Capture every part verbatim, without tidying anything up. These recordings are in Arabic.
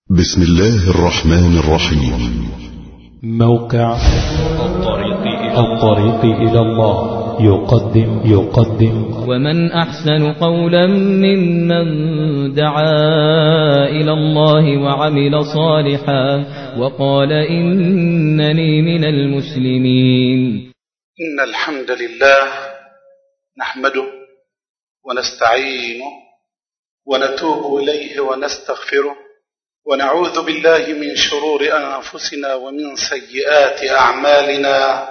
بسم الله الرحمن الرحيم. موقع الطريق إلى, الطريق إلى الله يقدم يقدم ومن أحسن قولا ممن دعا إلى الله وعمل صالحا وقال إنني من المسلمين. إن الحمد لله نحمده ونستعينه ونتوب إليه ونستغفره ونعوذ بالله من شرور أنفسنا ومن سيئات أعمالنا.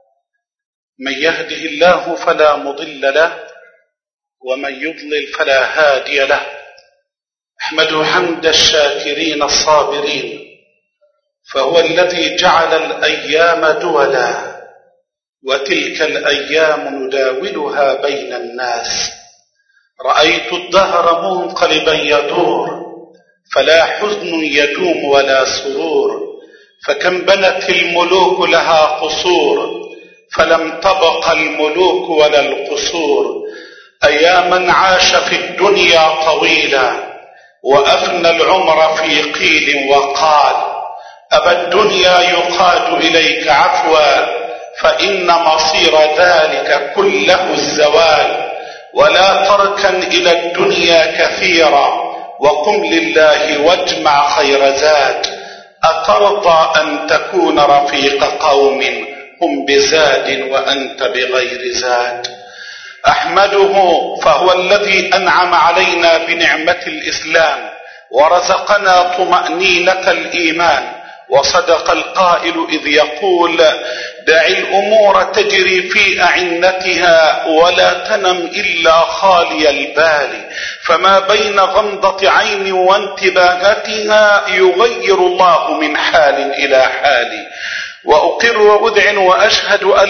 من يهده الله فلا مضل له ومن يضلل فلا هادي له. أحمد حمد الشاكرين الصابرين، فهو الذي جعل الأيام دولا وتلك الأيام نداولها بين الناس. رأيت الدهر منقلبا يدور فلا حزن يدوم ولا سرور. فكم بنت الملوك لها قصور فلم تبق الملوك ولا القصور. أياما عاش في الدنيا طويلا وأفنى العمر في قيل وقال. أبى الدنيا يقاد إليك عفوا فإن مصير ذلك كله الزوال. ولا تركن إلى الدنيا كثيرا وقم لله واجمع خير زاد. أترضى أن تكون رفيق قوم هم بزاد وأنت بغير زاد. أحمده فهو الذي أنعم علينا بنعمة الإسلام ورزقنا طمأنينة الإيمان. وصدق القائل إذ يقول دع الأمور تجري في أعنتها ولا تنم إلا خالي البال. فما بين غمضة عين وانتباهتها يغير الله من حال إلى حال. وأقر وأذعن وأشهد أن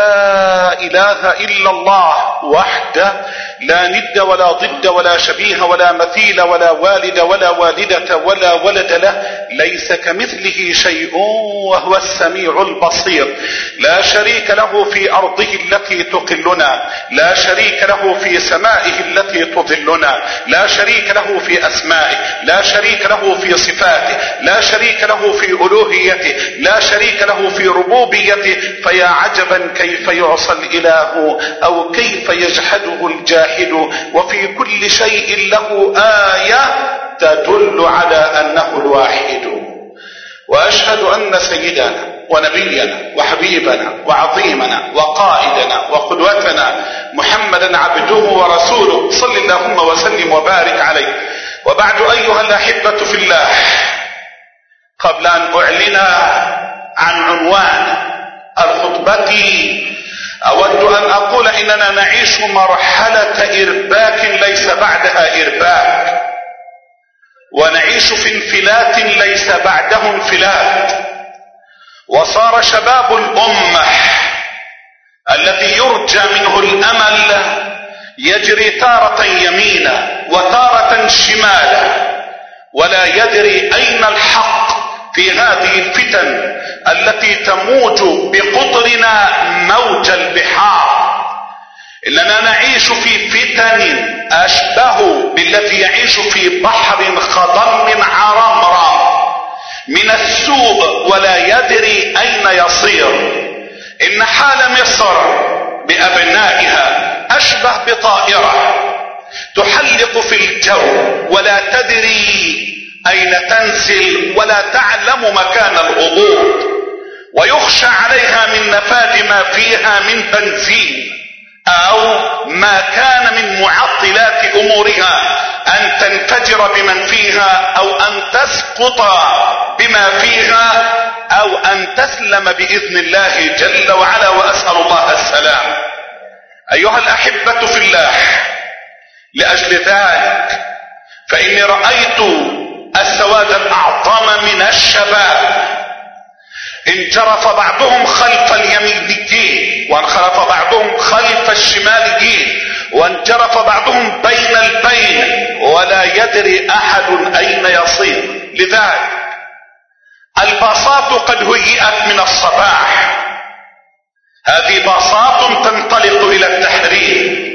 لا إله إلا الله وحده لا ند ولا ضد ولا شبيه ولا مثيل ولا والد ولا والدة ولا ولد له، ليس كمثله شيء وهو السميع البصير. لا شريك له في أرضه التي تقلنا، لا شريك له في سمائه التي تظلنا، لا شريك له في أسمائه، لا شريك له في صفاته، لا شريك له في ألوهيته، لا شريك له في ربوبيته. فيا عجبا كيف يعصى الإله أو كيف يجحده الجاحد. وفي كل شيء له آية تدل على أنه الواحد. وأشهد أن سيدنا ونبينا وحبيبنا وعظيمنا وقائدنا وقدوتنا محمدا عبده ورسوله صلى اللهم وسلم وبارك عليه. وبعد أيها الأحبة في الله، قبل أن أعلن عن عنوان الخطبة أود أن أقول إننا نعيش مرحلة إرباك ليس بعدها إرباك، ونعيش في انفلات ليس بعده انفلات. وصار شباب الأمة الذي يرجى منه الأمل يجري تارة يمينا وتارة شمالا، ولا يدري أين الحق في هذه الفتن التي تموج بقطرنا موج البحار. إننا نعيش في فتن أشبه بالذي يعيش في بحر خضم عرمرم من السوء ولا يدري أين يصير. إن حال مصر بأبنائها أشبه بطائرة تحلق في الجو ولا تدري أين تنزل ولا تعلم مكان الهبوط، ويخشى عليها من نفاذ ما فيها من بنزين أو ما كان من معطلات أمورها أن تنفجر بمن فيها أو أن تسقط بما فيها أو أن تسلم بإذن الله جل وعلا، وأسأل الله السلام. أيها الأحبة في الله، لأجل ذلك فإني رأيت السواد الأعظم من الشباب انجرف بعضهم خلف اليمينيين وانخرف بعضهم خلف الشماليين وانجرف بعضهم بين البين ولا يدري أحد أين يصير. لذلك الباصات قد هيئت من الصباح، هذه باصات تنطلق إلى التحرير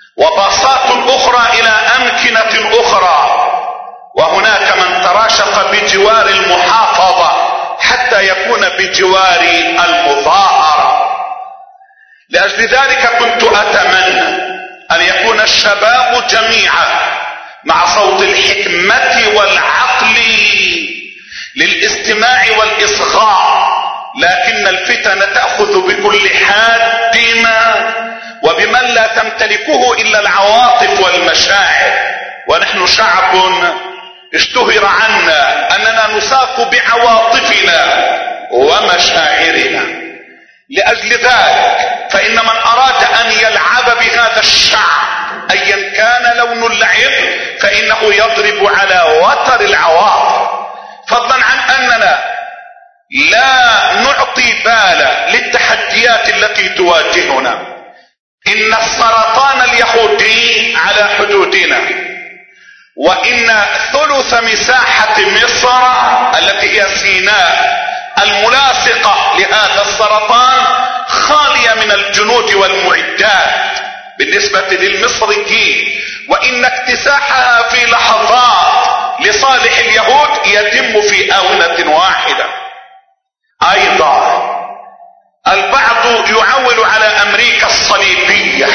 وباصات أخرى إلى أمكنة أخرى، وهناك من تراشقت بجوار المحافظة حتى يكون بجوار المظاهرة. لأجل ذلك كنت أتمنى أن يكون الشباب جميعا مع صوت الحكمة والعقل للاستماع والإصغاء، لكن الفتن تأخذ بكل حادم وبمن لا تمتلكه إلا العواطف والمشاعر، ونحن شعب اشتهر عنا أننا نساق بعواطفنا ومشاعرنا. لأجل ذلك فإن من أراد أن يلعب بهذا الشعب أيا كان لون اللعب فإنه يضرب على وتر العواطف، فضلا عن أننا لا نعطي بالا للتحديات التي تواجهنا. إن السرطان اليهودي على حدودنا، وإن ثلث مساحة مصر التي هي سيناء الملاصقة لهذا السرطان خالية من الجنود والمعدات بالنسبة للمصريين، وإن اكتساحها في لحظات لصالح اليهود يتم في آونة واحدة. أيضا البعض يعول على أمريكا الصليبية.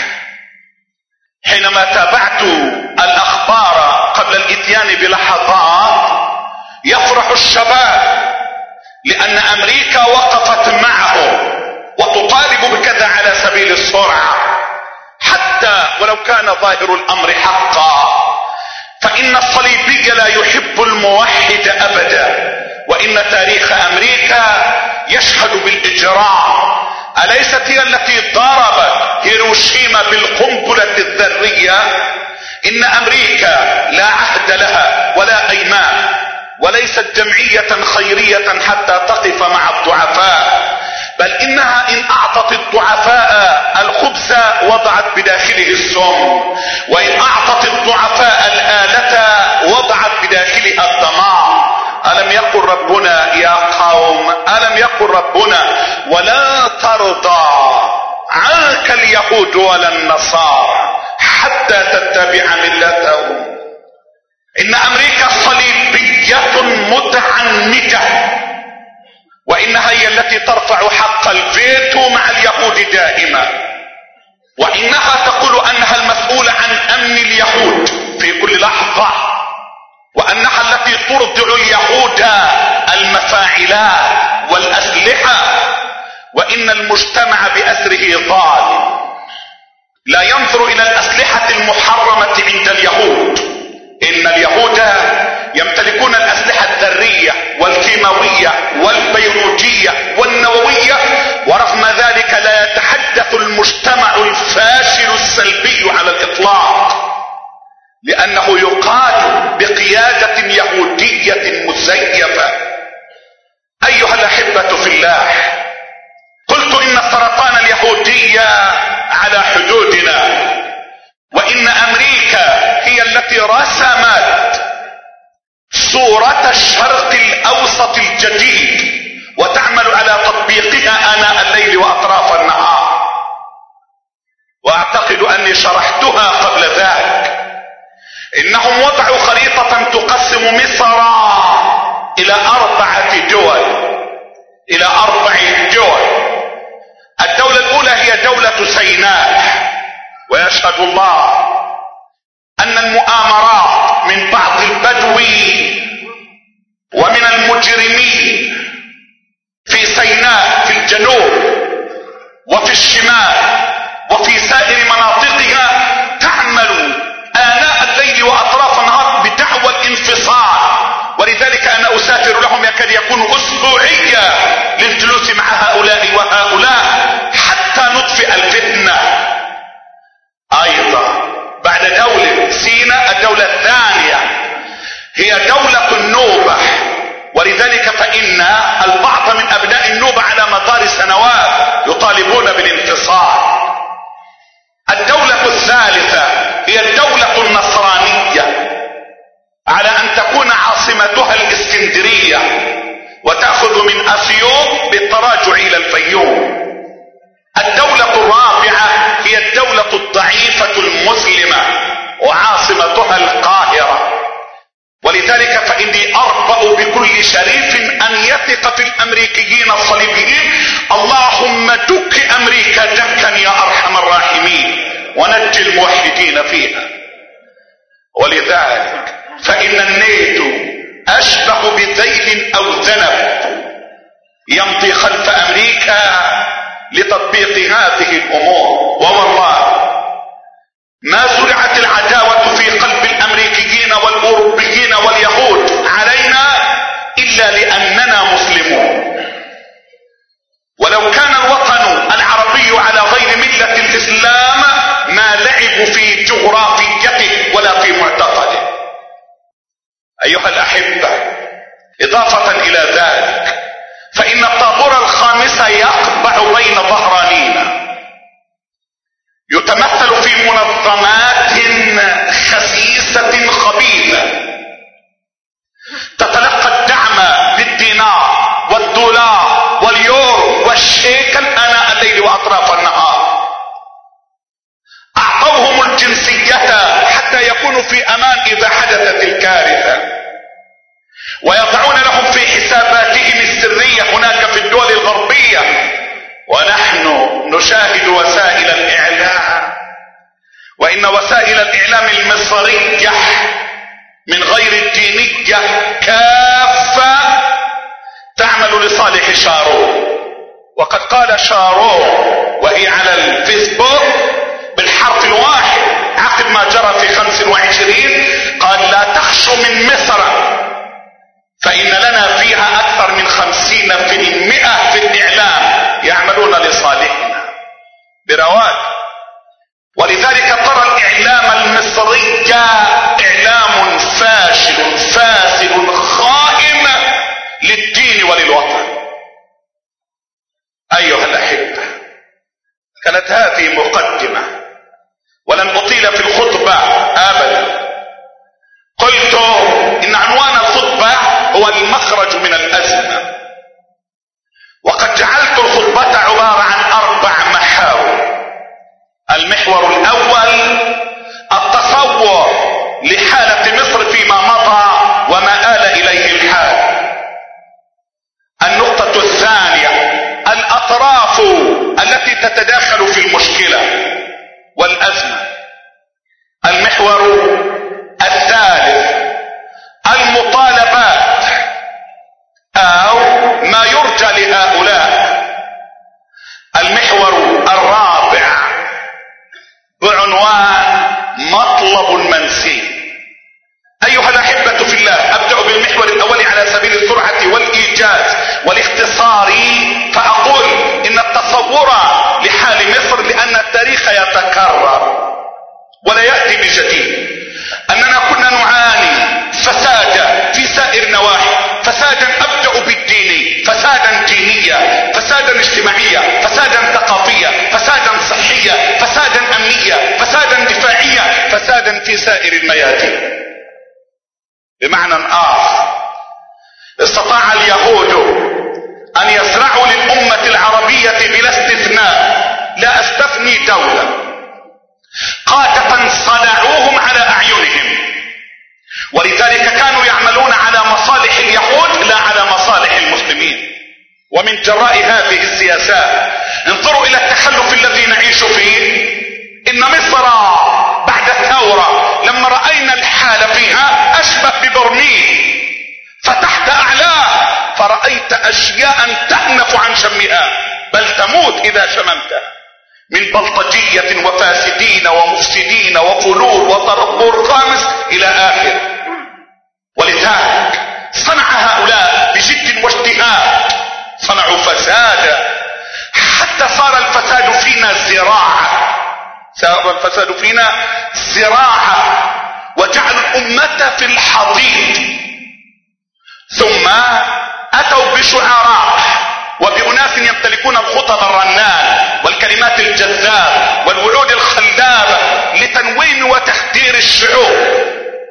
حينما تابعت الأخبار قبل الإتيان بلحظات يفرح الشباب لأن أمريكا وقفت معه وتطالب بكذا على سبيل السرعة، حتى ولو كان ظاهر الأمر حقا، فإن الصليبي لا يحب الموحد أبدا، وإن تاريخ أمريكا يشهد بالإجرام. أليست هي التي ضربت هيروشيما بالقنبلة الذرية؟ إن أمريكا لا عهد لها ولا أيمان، وليست جمعية خيرية حتى تقف مع الضعفاء، بل إنها إن أعطت الضعفاء الخبز وضعت بداخله السم، وإن أعطت الضعفاء الآلة وضعت بداخلها الدمار. ألم يقل ربنا يا قوم، ألم يقل ربنا ولا ترضى عنك اليهود ولا النصارى حتى تتبع ملتهم؟ إن أمريكا صليبية متعنتة، وإنها هي التي ترفع حق الفيتو مع اليهود دائما، وإنها تقول أنها المسؤولة عن أمن اليهود في كل لحظة، وأنها التي ترضع اليهود المفاعلات والأسلحة، وإن المجتمع بأسره ظالم لا ينظر إلى الأسلحة المحرمة عند اليهود. إن اليهود يمتلكون الأسلحة الذرية والكيماوية والبيولوجية والنووية، ورغم ذلك لا يتحدث المجتمع الفاشل السلبي على الإطلاق، لأنه يقاد بقيادة يهودية مزيفة. أيها الأحبة في الله، قلت إن السرطان اليهودي على حدودنا، وإن أمريكا هي التي رسمت صورة الشرق الأوسط الجديد وتعمل على تطبيقها آناء الليل وأطراف النهار، وأعتقد أني شرحتها قبل ذلك. إنهم وضعوا خريطة تقسم مصر إلى أربعة دول، إلى أربع دول. الدولة الأولى هي دولة سيناء، ويشهد الله أن المؤامرات من بعض البدوي ومن المجرمين في سيناء في الجنوب وفي الشمال وفي سائر مناطقها تعمل آناء الليل وأطراف النهار بدعوى الانفصال، ولذلك أنا أسافر لهم يكاد يكون أسبوعيا للجلوس مع هؤلاء وهؤلاء حتى نطفئ الفتنة. أيضا بعد دولة سيناء الدولة الثانية هي دولة النوبة، ولذلك فإن البعض من أبناء النوبة على مدار سنوات يطالبون بالانفصال. الدولة الثالثة هي الدولة النصرانية، على أن تكون عاصمتها الإسكندرية وتأخذ من أسيوط بالتراجع إلى الفيوم. الدولة الرابعة هي الدولة الضعيفة المسلمة وعاصمتها القاهرة، ولذلك فإني أربأ بكل ينجي الموحدين فيها. ولذلك فإن الناتو أشبه بذيل أو ذنب يمضي خلف أمريكا لتطبيق هذه الأمور. ووالله ما زرعت العداوة في قلب الأمريكيين والأوروبيين واليهود علينا إلا لأننا مسلمون. ولو كان الوطن العربي على غير ملة الإسلام ما لعبوا في جغرافيته ولا في معتقده. أيها الأحبة، إضافة إلى ذلك فإن الطابور الخامس يقبع بين ظهرانينا، يتمثل في منظمات خسيسة خبيثة تتلقى الدعم بالدينار والدولار واليورو والشيكل آناء الليل وأطراف النهار. أعطوهم الجنسية حتى يكونوا في أمان إذا حدثت الكارثة، ويضعون لهم في حساباتهم السرية هناك في الدول الغربية. ونحن نشاهد وسائل الإعلام، وإن وسائل الإعلام المصرية من غير الدينية كافة تعمل لصالح شارون. وقد قال شارون وهي على الفيسبوك بالحرف الواحد عقب ما جرى في خمسة وعشرين، قال: لا تخشوا من مصر فإن لنا فيها أكثر من خمسين في المئة في الإعلام يعملون لصالحنا برواج. ولذلك ترى الإعلام المصري إعلام فاشل فاسد خائن للدين وللوطن. أيها الأحبة، كانت هذه مقدمة ولن أطيل في الخطبة أبدا. قلت إن عنوان الخطبة هو المخرج من الأزمة، وقد جعلت الخطبة عبارة عن أربع محاور. المحور الأول التصور لحالة مصر فيما مضى وما آل إليه الحال. النقطة الثانية الأطراف التي تتداخل في المشكلة والأزمة. المحور الثالث المطالبات أو ما يرجى لهؤلاء. المحور الرابع بعنوان مطلب المنسي. أيها الأحبة في الله، أبدأ بالمحور الأول على سبيل السرعة والإيجاز والاختصار، فأقول إن التصور لحال مصر لأن التاريخ يتكرر ولا يأتي بجديد، أننا كنا نعاني فسادا في سائر النواحي. فسادا أبدأ بالديني، فسادا دينيا، فسادا اجتماعيا، فسادا ثقافيا، فسادا صحيا، فسادا أمنيا، فسادا دفاعيا، فسادا في سائر الميادين. بمعنى آخر، استطاع اليهود أن يزرعوا للأمة العربية بلا استثناء، لا أستثني دولة، قادة صنعوهم على أعينهم، ولذلك كانوا يعملون على مصالح اليهود لا على مصالح المسلمين. ومن جراء هذه السياسات انظروا إلى التخلف الذي نعيش فيه. إن مصر بعد الثورة لما رأينا الحال فيها أشبه ببرميل، فتحت أعلاه فرأيت أشياء تأنف عن شمها بل تموت إذا شممتها، من بلطجية وفاسدين ومفسدين وفلول وطرقور خامس إلى آخر. ولذلك صنع هؤلاء بجد واجتهاد، صنعوا فسادا حتى صار الفساد فينا زراعة، صار الفساد فينا زراعة، وجعلوا الأمة في الحضيض. ثم أتوا بشعراء وبأناس يمتلكون الخطب الرنان والكلمات الجذابة والوعود الخلابة لتنويم وتخدير الشعوب.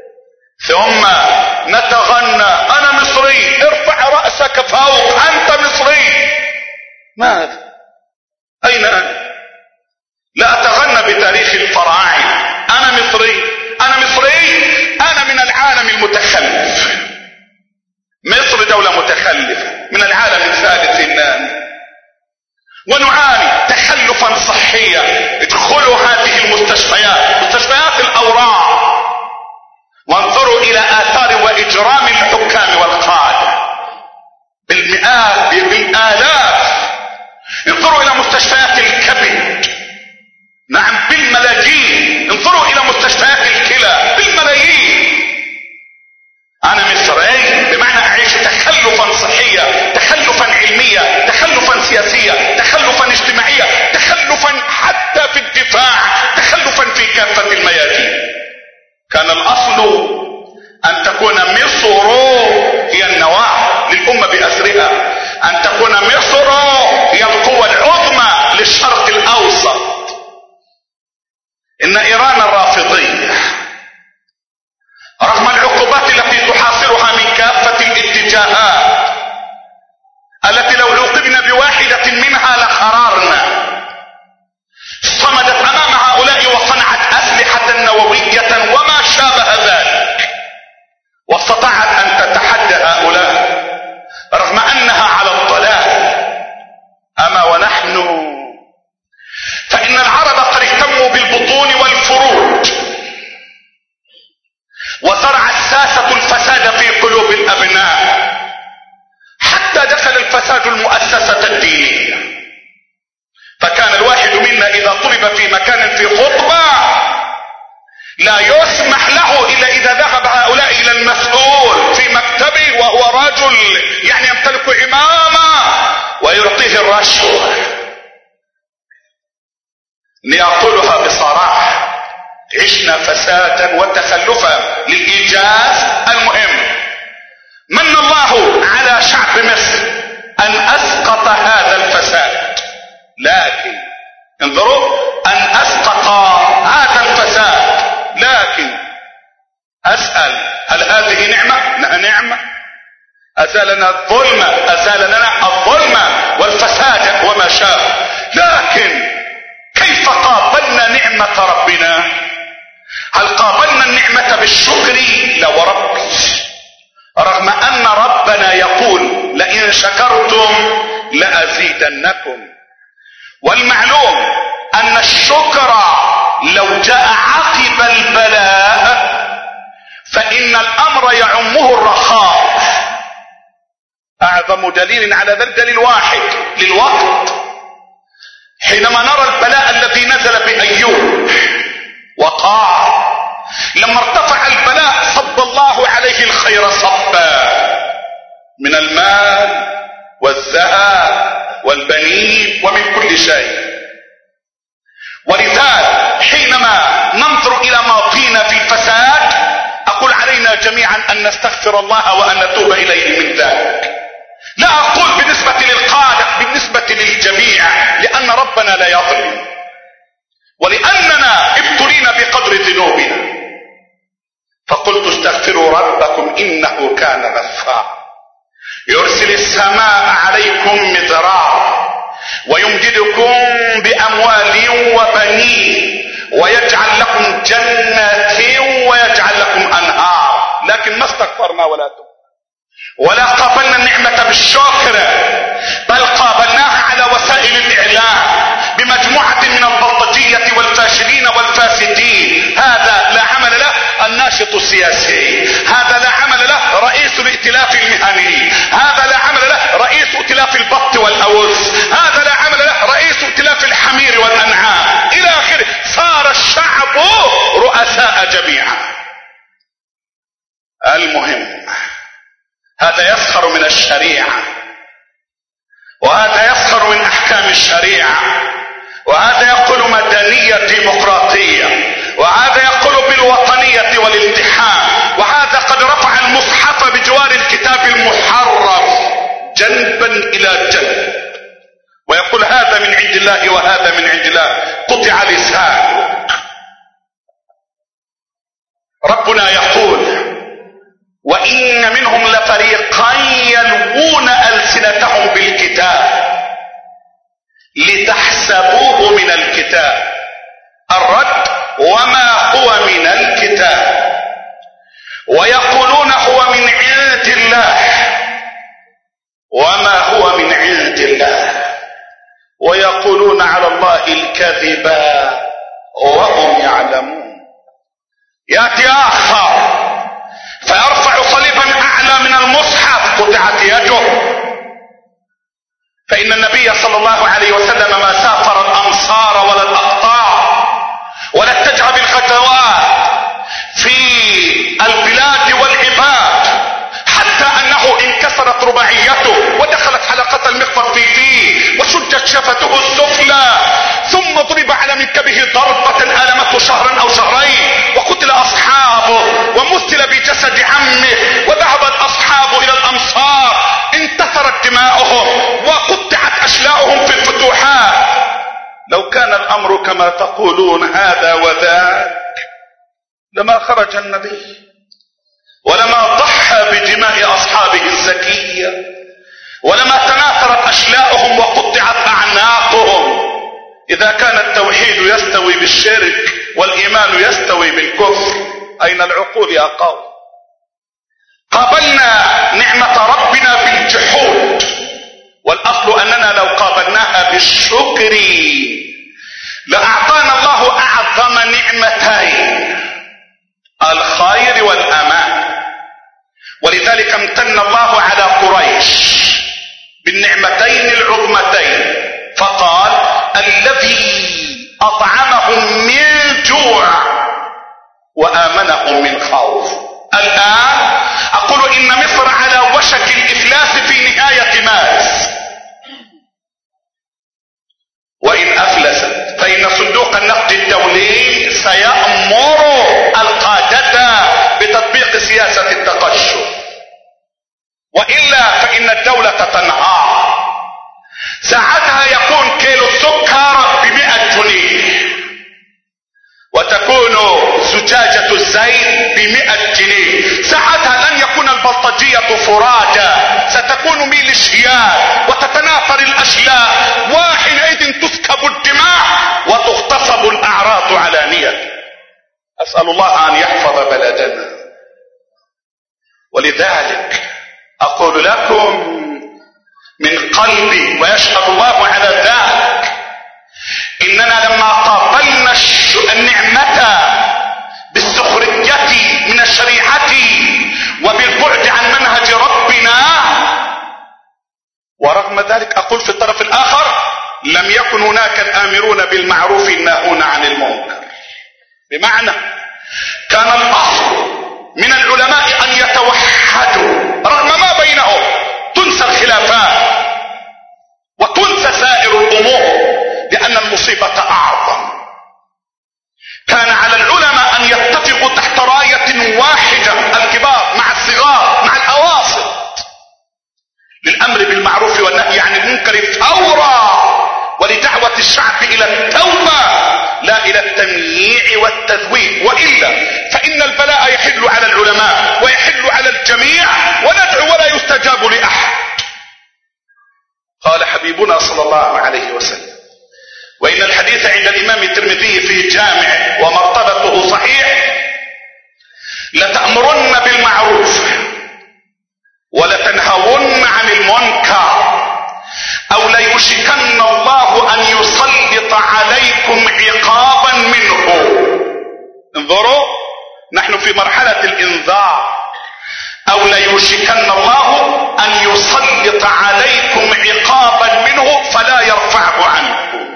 ثم نتغنى: أنا مصري، ارفع رأسك فوق، أنت مصري. ماذا؟ أين أنا؟ لا أتغنى بتاريخ الفراعنة. أنا مصري، أنا مصري، أنا من العالم المتخلف. مصر دولة متخلفة من العالم الثالث النامي، ونعاني تخلفا صحيا. ادخلوا هذه المستشفيات الاتجاهات التي لو عوقبنا بواحدة منها لخررنا، صمدت امام هؤلاء وصنعت اسلحة نووية وما شابه ذلك، واستطاعت ان تتحدى هؤلاء رغم انها على الضلال. اما ونحن فان العرب قد اهتموا بالبطون والفروج، وزرع الساسة الفساد في قلوب الابناء حتى دخل الفساد المؤسسة الدينية، فكان الواحد منا اذا طلب في مكان في خطبة لا يسمح له الا اذا ذهب هؤلاء الى المسؤول في مكتبه وهو رجل يعني يمتلك عمامة ويعطيه الرشوة. لأقولها بصراحة، عشنا فسادا وتخلفا للإيجاز. المهم من الله على شعب مصر أن أسقط هذا الفساد، لكن انظروا أن أسقط هذا الفساد، لكن أسأل هل هذه نعمة؟ لا نعمة. أزالنا الظلم، أزال لنا الظلم والفساد وما شاء، لكن كيف قابلنا نعمة ربنا؟ هل قابلنا النعمة بالشكر؟ لا وربي، رغم أن ربنا يقول لئن شكرتم لأزيدنكم. والمعلوم أن الشكر لو جاء عقب البلاء فإن الأمر يعمه الرخاء. أعظم دليل على ذلك دليل واحد للوقت، حينما نرى البلاء الذي نزل بأيوب وقع، لما ارتفع البلاء صب الله عليه الخير صبا من المال والذهب والبنين ومن كل شيء. ولذلك حينما ننظر إلى ما فينا في الفساد أقول علينا جميعا أن نستغفر الله وأن نتوب إليه من ذلك. لا أقول بالنسبة للقادة، بالنسبة للجميع، لأن ربنا لا يظلم، ولأننا ابتلينا بقدر ذنوبنا. فقلت استغفروا ربكم إنه كان غفارا يرسل السماء عليكم مدرارا ويمددكم بأموال وبنين ويجعل لكم جنات ويجعل لكم أنهار. لكن ما استغفرنا ولا تب ولا قابلنا النعمة بالشكر، بل قابلناها على وسائل الإعلام بمجموعة من البلطجية والفاشلين والفاسدين. هذا لا عمل له الناشط السياسي، هذا لا عمل له رئيس الائتلاف المهني، هذا لا عمل له رئيس ائتلاف البط والأوز، هذا لا عمل له رئيس ائتلاف الحمير والأنعام إلى آخره. صار الشعب رؤساء جميعا. المهم هذا يسخر من الشريعة، وهذا يسخر من أحكام الشريعة، وهذا يقول مدنية ديمقراطية، وهذا يقول بالوطنية والالتحام، وهذا قد رفع المصحف بجوار الكتاب المحرف جنبا إلى جنب ويقول هذا من عند الله وهذا من عند الله. قطع لسانه. ربنا يقول وإن منهم لفريقا يلوون ألسنتهم بالكتاب لتحسبوه من الكتاب. الرد وما هو من الكتاب، ويقولون هو من عند الله وما هو من عند الله، ويقولون على الله الكذب وهم يعلمون. يأتي آخر فيرفع صليبا أعلى من المصحف قطعت يده. فإن النبي صلى الله عليه وسلم ما سافر الأمصار ولا الأقطار ولا اتجه بالغزوات في البلاد والعباد، حتى أنه انكسرت رباعيته ودخلت حلقة المخفر في فيه وشجت شفته السفلى، ثم ضرب على منكبه ضربة ألمته شهرا أو شهرين، وقتل أصحابه ومثل بجسد عمه، وذهب الأصحاب إلى الأمصار انتثرت دماؤهم وقطعت أشلاؤهم في الفتوحات. لو كان الأمر كما تقولون هذا وذاك لما خرج النبي ولما ضحى بدماء أصحابه الزكية ولما تناثرت أشلاؤهم وقطعت أعناقهم. إذا كان التوحيد يستوي بالشرك والإيمان يستوي بالكفر، أين العقول يا قوم؟ قابلنا نعمة ربنا بالجحود، والأصل أننا لو قابلناها بالشكر لأعطانا الله أعظم نعمتين، الخير والأمان. ولذلك امتن الله على قريش بالنعمتين العظمتين، فقال الذي أطعمهم من جوع وآمنهم من خوف. الآن أقول إن مصر على وشك الإفلاس في نهاية مارس، وإن أفلست فإن صندوق النقد الدولي سيأمر القادة بتطبيق سياسة التقشف، وإلا فإن الدولة تنهار. ساعتها يكون كيلو السكر بمئة جنيه، وتكون زجاجة الزيت بمئة جنيه. ساعتها لن يكون البلطجية فرادى، ستكون ميليشيات وتتناثر الأشلاء، وحينئذ تسكب الدماء وتغتصب الأعراض علانية. أسأل الله أن يحفظ بلدنا. ولذلك أقول لكم من قلبي ويشهد الله على ذلك، إننا لما قابلنا النعمة بالسخرية من الشريعة وبالبعد عن منهج ربنا، ورغم ذلك أقول في الطرف الآخر لم يكن هناك الآمرون بالمعروف الناهون عن المنكر. بمعنى كان الأصل من العلماء أن يتوحدوا رغم ما بينهم، تنسى الخلافات وتنسى سائر الأمور، لأن المصيبة أعظم. كان على العلماء أن يتفقوا تحت راية واحدة، الكبار مع الصغار مع الأواسط، للأمر بالمعروف والنهي عن المنكر فورا، ولدعوة الشعب إلى التوبة لا إلى التمييع والتذويب، وإلا فإن البلاء يحل على العلماء ويحل على الجميع، وندعو ولا يستجاب لأحد. قال حبيبنا صلى الله عليه وسلم، وإن الحديث عند الإمام الترمذي في جامع ومرتبته صحيح، لتأمرن بالمعروف ولتنهون عن المنكر، أو ليوشكن الله أن يسلط عليكم عقابا منه. انظروا، نحن في مرحلة الإنذار. أو ليوشكن الله أن يسلط عليكم عقابا منه فلا يرفعه عنكم.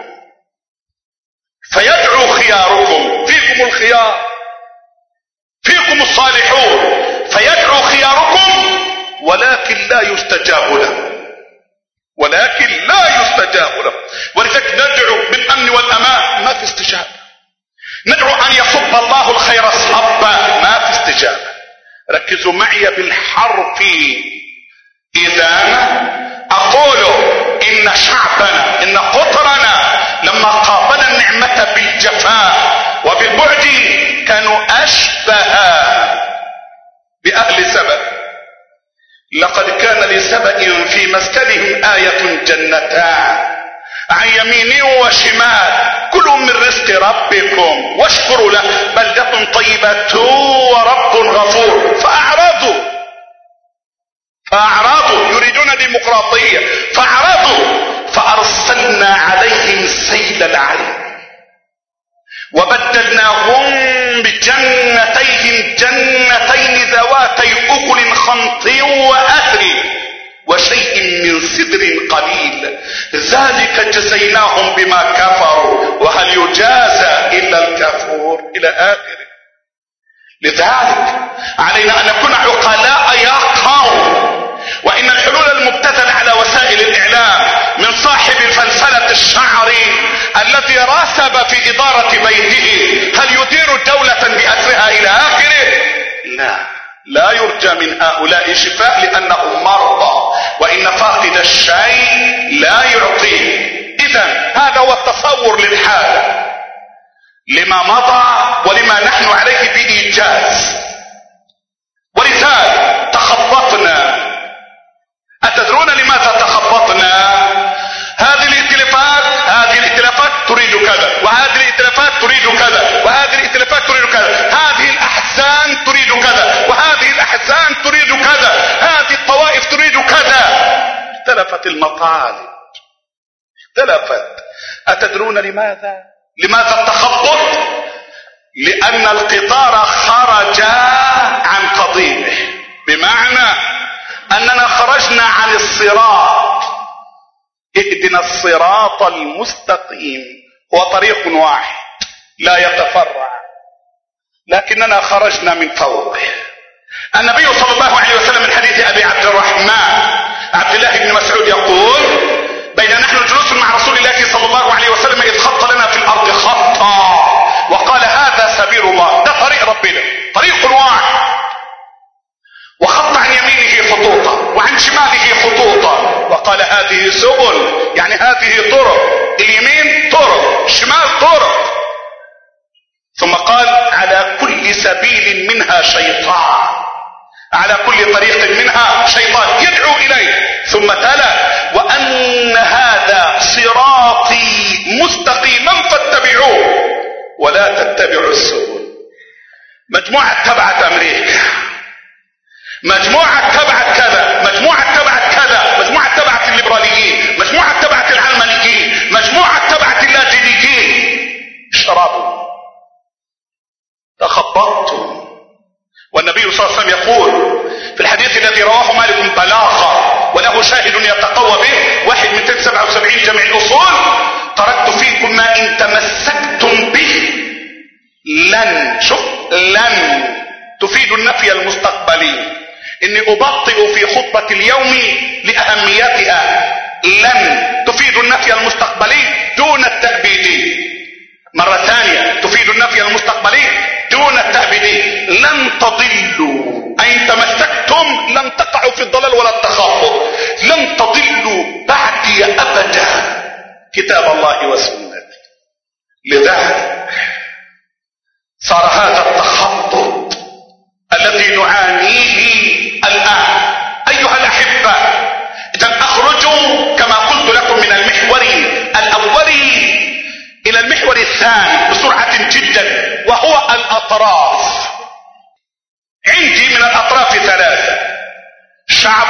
فيدعو خياركم، فيكم الخيار، فيكم الصالحون، فيدعو خياركم ولكن لا يستجاب له، ولكن لا يستجاب له. ولذلك ندعو بالأمن والأمان، ما في استجابة. ندعو أن يصب الله الخير صبا، ما في استجابة. ركزوا معي بالحرف. إذا أقول إن شعبنا إن قطرنا لما قابل النعمة بالجفاء وبالبعد كانوا أشبه بأهل سبأ. لقد كان لسبأ في مسكنهم آية جنتان عن يمين وشمال، كلوا من رزق ربكم واشكروا له بلدة طيبة ورب غفور. فأعرضوا فأعرضوا يريدون ديمقراطية، فأعرضوا فأرسلنا عليهم سيل العرم وبدلناهم بجنتيهم جنتين ذواتي أكل خمط وأثر وشيء من سدر قليل، ذلك جزيناهم بما كفروا وهل يجازى إلا الكفور، إلى آخره. لذلك علينا أن نكون عقلاء يا قوم. وإن الحلول المبتذلة على وسائل الإعلام من صاحب الفلفلة الشعري الذي راسب في إدارة بيته، هل يدير دولة بأسرها إلى آخره؟ لا، لا يرجى من هؤلاء شفاء لأنهم مرضى، وإن فاقد الشيء لا يعطيه. إذن هذا هو التصور للحالة، لما مضى ولما نحن عليه بإيجاز. ولذلك تخبطنا. أتدرون لماذا اختلفت المطالب، اختلفت. أتدرون لماذا؟ لماذا التخبط؟ لأن القطار خرج عن قضيبه، بمعنى أننا خرجنا عن الصراط. اهدنا الصراط المستقيم، هو طريق واحد لا يتفرع، لكننا خرجنا من فوقه. النبي صلى الله عليه وسلم من حديث أبي عبد الرحمن عبد الله بن مسعود يقول: بين نحن جلوس مع رسول الله صلى الله عليه وسلم إذ خط لنا في الأرض خطا وقال: هذا سبيل الله، ده طريق ربنا، طريق واحد. وخط عن يمينه خطوطا وعن شماله خطوطا وقال: هذه سبل، يعني هذه طرق، اليمين طرق، شمال طرق. ثم قال: على كل سبيل منها شيطان، على كل طريق منها شيطان يدعو إليه. ثم تلا: وأن هذا صراطي مستقيما فاتبعوه ولا تتبعوا السبل. مجموعة تبعت أمريكا، مجموعة تبعت كذا، مجموعة تبعت كذا، مجموعة تبعت الليبراليين، مجموعة تبعت العلمانيين، مجموعة تبعت اللاجئين. شربوا، تخبطتم. والنبي صلى الله عليه وسلم يقول في الحديث الذي رواه مالك بلاغة وله شاهد يتقوى به، واحد من مئتين وسبعة وسبعين جمع الأصول: تركت فيكم ما إن تمسكتم به لن، شوف، لن تفيد النفي المستقبلي، إني أبطئ في خطبة اليوم لأهميتها. لن تفيد النفي المستقبلي دون التأبيدي. مرة ثانية تفيد النفي المستقبلي دون التأبيدي. لن تضلوا، أي تمسكتم لن تقعوا في الضلال ولا التخبط. لن تضلوا بعدي أبدا كتاب الله وسنتي. لذلك صار هذا التخبط الذي نعانيه الآن. أيها الأحبة، إذا أخرجوا كما قلت لكم من المحور الأولي إلى المحور الثاني بسرعة جدا، وهو الأطراف. عندي من الأطراف ثلاثة: شعب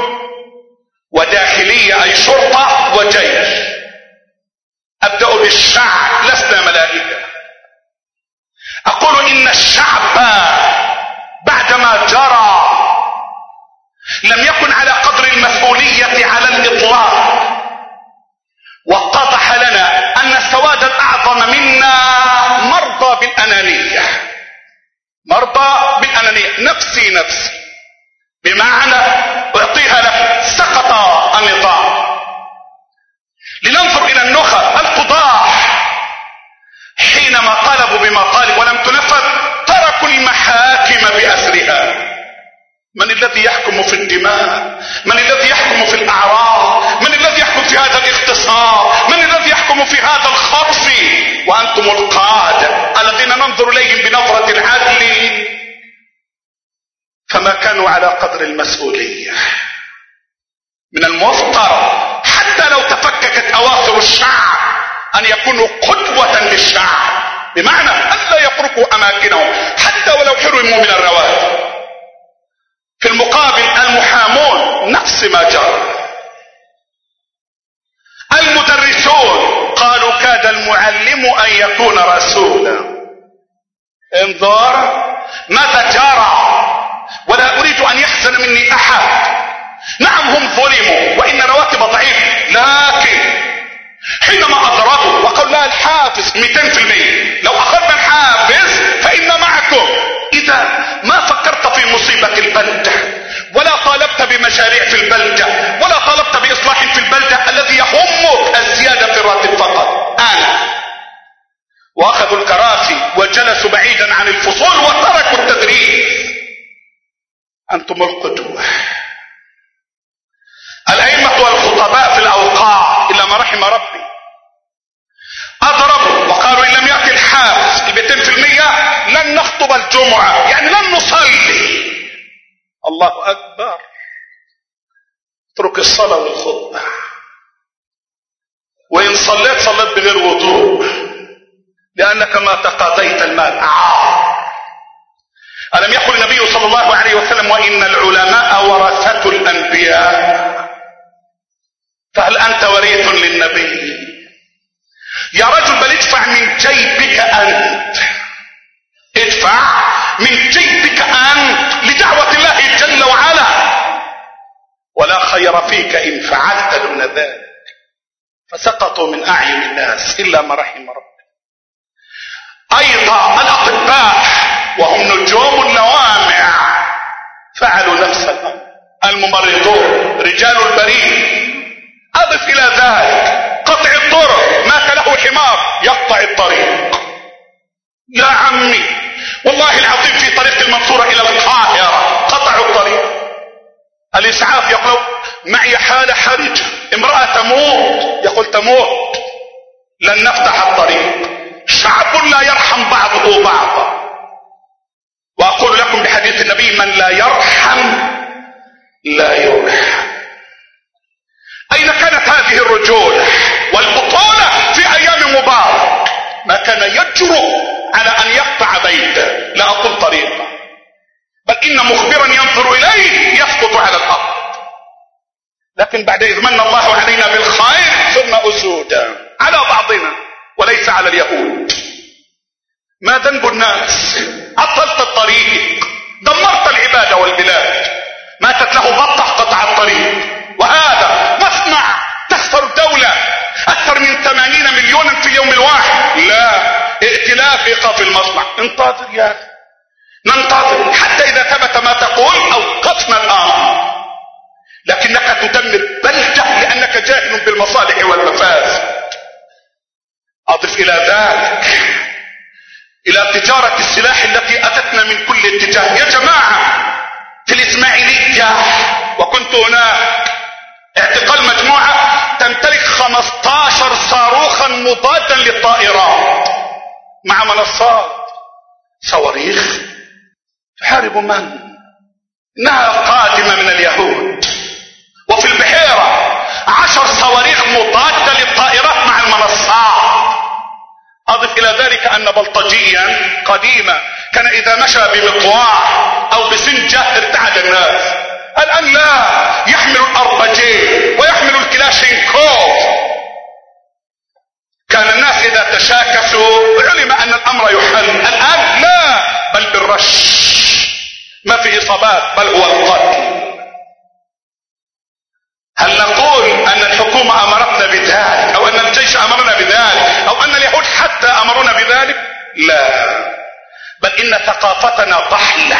وداخلية أي شرطة وجيش. أبدأ بالشعب، لسنا ملائكة. أقول إن الشعب بعدما جرى لم يكن على قدر المسؤولية على الإطلاق، واتضح لنا أن السواد الأعظم منا مرضى بالأنانية، مرضى بالأنانية، نفسي نفسي، بمعنى أعطيها لك، سقط النظام. لننظر إلى النخب القضاة حينما طلبوا بمطالب ولم تنفذ تركوا المحاكم بأسرها. من الذي يحكم في الدماء؟ من الذي يحكم في الأعراض؟ من الذي يحكم في هذا الاغتصاب؟ من الذي يحكم في هذا الخطف؟ وأنتم القادة الذين ننظر إليهم بنظرة العدل، فما كانوا على قدر المسؤولية. من المفترض حتى لو تفككت أواصر الشعب أن يكونوا قدوة للشعب، بمعنى ألا يتركوا أماكنهم حتى ولو حرموا من الرواتب. في المقابل المحامون نفس ما جرى. المدرسون قالوا كاد المعلم أن يكون رسولا. انظر ماذا جرى، ولا أريد أن يحزن مني أحد. نعم هم ظلموا وإن رواتب ضعيف، لكن حينما أضربوا وقالوا لا الحافز مئتين في المئة، لو أخذنا الحافز فإن معكم. إذا ما فكرت في مصيبة البلدة، ولا طالبت بمشاريع في البلدة، ولا طالبت بإصلاح في البلدة، الذي يهمك الزيادة في الراتب فقط. أنا وأخذوا الكراسي وجلسوا بعيدا عن الفصول وتركوا التدريس. أنتم القدوة. الأئمة والخطباء في الأوقاع إلا ما رحم ربي أضربوا وقالوا إن لم يأتي الحافز مئتين في المئة لن نخطب الجمعة، يعني لن نصلي. الله أكبر. اترك الصلاة والخطبة، وإن صليت صليت بغير وضوء لأنك ما تقاضيت المال. عار. ألم يقل النبي صلى الله عليه وسلم وإن العلماء ورثة الأنبياء؟ فهل أنت وريث للنبي؟ يا رجل بل ادفع من جيبك أنت، ادفع من جيبك أنت لدعوة الله جل وعلا، ولا خير فيك إن فعلت دون ذلك. فسقطوا من أعين الناس إلا ما رحم ربك. أيضا الأطباء وهم نجوم اللوامع فعلوا نفس الأمر. الممرضون رجال البريد. أضف إلى ذلك قطع الطرق، مات له حمار يقطع الطريق. يا عمي والله العظيم في طريق المنصورة إلى القاهرة قطعوا الطريق. الإسعاف يقول معي حالة حرجة، امرأة تموت، يقول تموت لن نفتح الطريق. شعب لا يرحم بعضه بعضا. وأقول لكم بحديث النبي من لا يرحم لا يرحم. أين كانت هذه الرجولة والبطولة في أيام مبارك؟ ما كان يجرؤ على أن يقطع بيته، لا أقول طريقه، بل إن مخبرا ينظر إليه يسقط على الأرض. لكن بعد إذ من الله علينا بالخير ثم أسودا على بعضنا وليس على اليهود. ما ذنب الناس؟ عطلت الطريق، دمرت العبادة والبلاد. ماتت له بطة قطع الطريق، وهذا مصنع تخسر الدولة أكثر من ثمانين مليونا في اليوم الواحد. لا، ائتلاف إيقاف المصنع. انتظر يا أخي، ننتظر حتى إذا ثبت ما تقول أوقفنا الآن. لكنك تدمر بلدة لأنك جاهل بالمصالح والمفاسد. أضف إلى ذلك إلى تجارة السلاح التي أتتنا من كل اتجاه. يا جماعة في الإسماعيلية وكنت هناك اعتقال مجموعة تمتلك خمسة عشر صاروخا مضادا للطائرات مع منصات صواريخ تحارب من؟ انها قادمة من اليهود. وفي البحيرة عشر صواريخ مضادة للطائرات مع المنصات. اضف الى ذلك ان بلطجيا قديما كان اذا مشى بمطواع او بسنجة ارتعد الناس. الان لا، يحمل الاربجي ويحمل الكلاشينكوف. كان الناس اذا تشاكسوا علم ان الامر يحل. الان لا، بل بالرش، ما في اصابات بل هو القتل. هل نقول ان الحكومة امرتنا بذلك او ان الجيش امرنا بذلك او ان اليهود حتى امرونا بذلك؟ لا، بل ان ثقافتنا ضحلة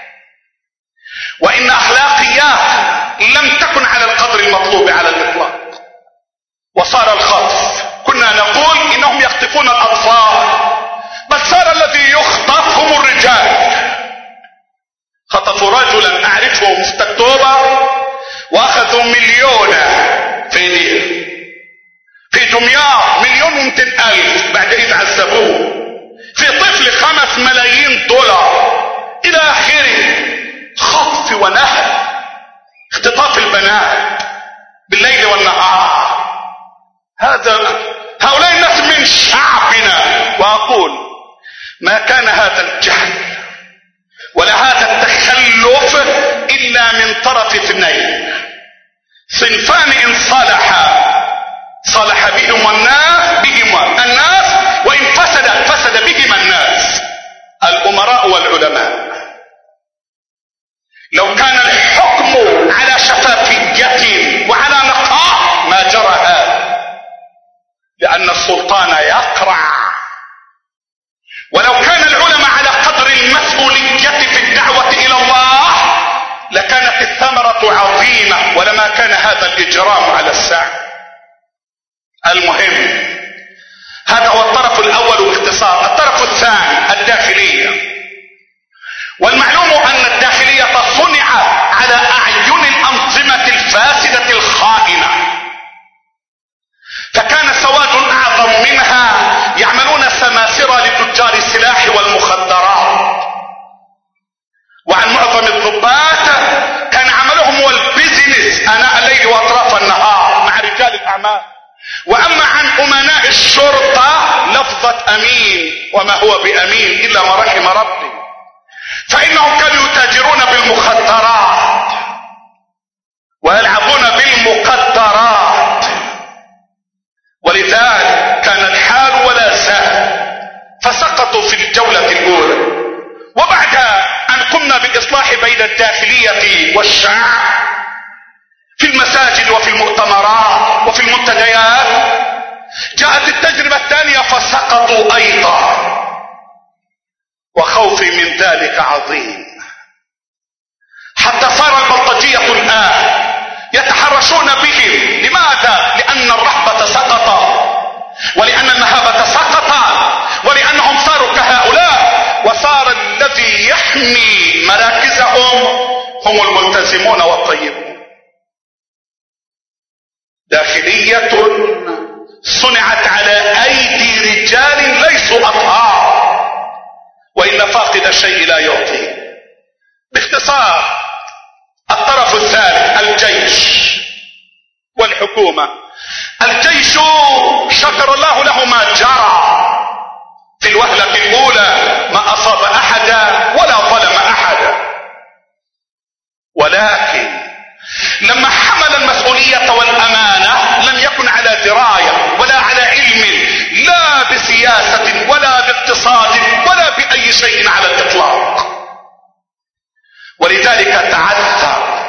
وان اخلاقيات لم تكن على القدر المطلوب على الاطلاق. وصار الخطف، كنا نقول انهم يخطفون الاطفال، بل صار الذي يخطف هم الرجال. خطفوا رجلا اعرفه في اكتوبر واخذوا مليون في دير. في دمياط مليون ومئتين الف بعد اذ عذبوه. في طفل خمس ملايين دولار الى اخره. خطف ونهب، اختطاف البنات بالليل والنهار. هذا هؤلاء الناس من شعبنا. واقول ما كان هذا الجهل ولا هذا التخلف الا من طرف اثنين. صنفان ان صلحا صلح بهم الناس بهم الناس وان فسد فسد بهم الناس. الامراء والعلماء. لو كان الحكم على شفافية وعلى نقاء ما جرى هذا، لأن السلطان يقرع. ولو كان العلماء على قدر المسؤولية في الدعوة إلى الله لكانت الثمرة عظيمة ولما كان هذا الإجرام على الساعة. المهم هذا هو الطرف الأول باختصار. الطرف الثاني الداخلية. والمعلوم أن الداخلية صنعت على أعين الأنظمة الفاسدة الخائنة، فكان سواد أعظم منها يعملون سماسرة لتجار السلاح والمخدرات. وعن معظم الضباط كان عملهم هو البيزنس آناء الليل وأطراف النهار مع رجال الأعمال. وأما عن أمناء الشرطة لفظة أمين، وما هو بأمين إلا ما رحم ربي، فإنهم كانوا يتاجرون بالمخدرات ويلعبون بالمقدرات الداخلية والشعب في المساجد وفي المؤتمرات وفي المنتديات. جاءت التجربة الثانية فسقطوا أيضا، وخوفي من ذلك عظيم، حتى صار البلطجية الآن يتحرشون بهم. لماذا؟ لأن الرهبة سقط، ولأن المهابة سقط، ولأنهم صاروا كهؤلاء، وصار الذي يحمي مراكزهم هم الملتزمون والطيبون. داخلية صنعت على أيدي رجال ليسوا أطهار، وإن فاقد الشيء لا يعطيه. باختصار، الطرف الثالث الجيش والحكومة. الجيش شكر الله له ما جرى في الوهلة الأولى، ما أصاب أحدا ولا ظلم أحدا، ولكن لما حمل المسؤولية والأمانة لم يكن على دراية ولا على علم، لا بسياسة ولا باقتصاد ولا بأي شيء على الإطلاق، ولذلك تعثر،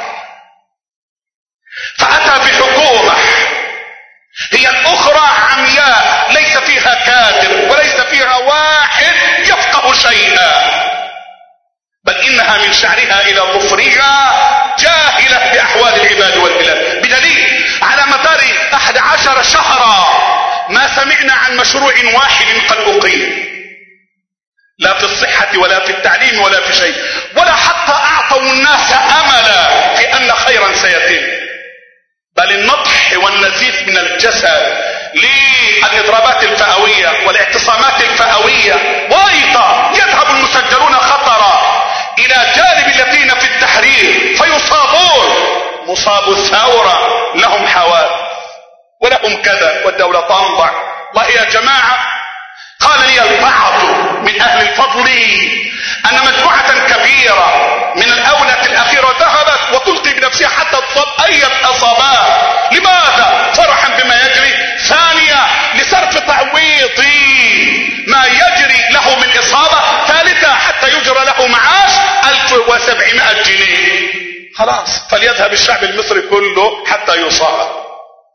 فأتى بحكومة هي الأخرى عمياء، ليس فيها كادر وليس فيها واحد يفقه شيئا، بل إنها من شعرها إلى ظفرها جاهلة بأحوال العباد والبلاد. بدليل على مدار أحد عشر شهرا ما سمعنا عن مشروع واحد قد أقيم، لا في الصحة ولا في التعليم ولا في شيء، ولا حتى أعطوا الناس أملا في أن خيرا سيتم، بل النضح والنزيف من الجسد للإضرابات الفئوية والاعتصامات الفئوية، وأيضا يذهب المسجلون خطرا إلى جانب الذين في التحرير فيصابون. مصاب الثورة لهم حوادث ولهم كذا والدولة تنضع. والله يا جماعة، قال لي البعض من أهل الفضل أن مجموعة كبيرة من الأونة الأخيرة ذهبت وتلقي بنفسها حتى تصاب أي أصابات. لماذا؟ فرحا بما يجري. ثانية، لصرف تعويضي ما يجري له من إصابة. ثالثة، حتى يجرى له معاش ألف وسبعمائة جنيه. خلاص، فليذهب الشعب المصري كله حتى يصاب.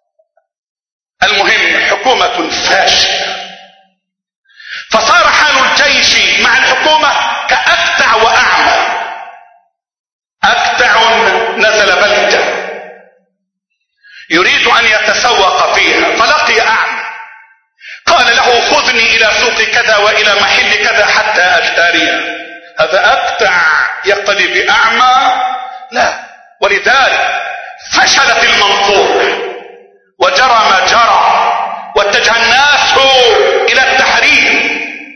المهم، حكومة فاشلة، فصار حال الجيش مع الحكومة كأكتع وأعمى. أكتع نزل بلدة يريد أن يتسوق فيها، فلقي أعمى قال له خذني إلى سوق كذا وإلى محل كذا حتى أشتريها. هذا أكتع يقتدي بأعمى؟ لا. ولذلك فشلت المنظومة وجرى ما جرى، واتجه الناس إلى التحرير.